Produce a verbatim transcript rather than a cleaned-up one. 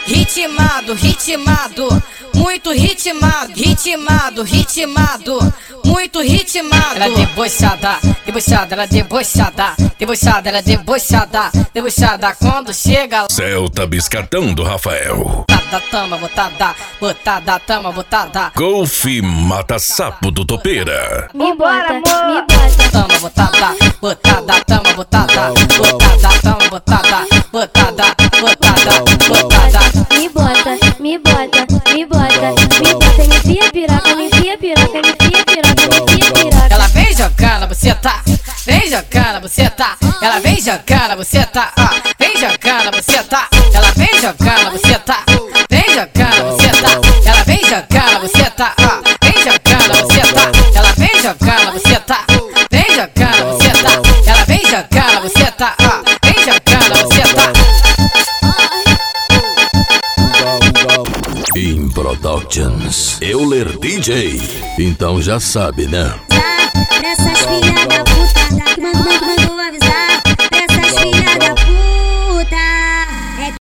ritmado, ritmado, muito ritmado, ritmado, ritmado, muito ritmado. Ela é debochada, debochada, ela é debochada, debochada, ela é debochada, debochada quando chega. Celta Biscatão do Rafael. Botada, tama, botada, botada, tama, botada. Golfe Mata Sapo do Topeira. Me bota, me bota. Tama, botada, botada, tama, botada, botada, tama, botada, botada, botada, botada. Me bota, me bota, me bota, me bota, me enfia piroca, me enfia piroca, me enfia piroca, me enfia piroca. Ela vem jogando a buceta, vem jogando a buceta, ela vem jogando a buceta, ó, vem jogando a buceta, ela vem jogando a buceta, vem jogando a buceta, ela vem jogando a buceta, ó, vem jogando a buceta, ela vem jogando a buceta, vem jogando a buceta, ela vem jogando a buceta, ó, vem jogando a buceta. In Productions, Euler D J. Então já sabe, né?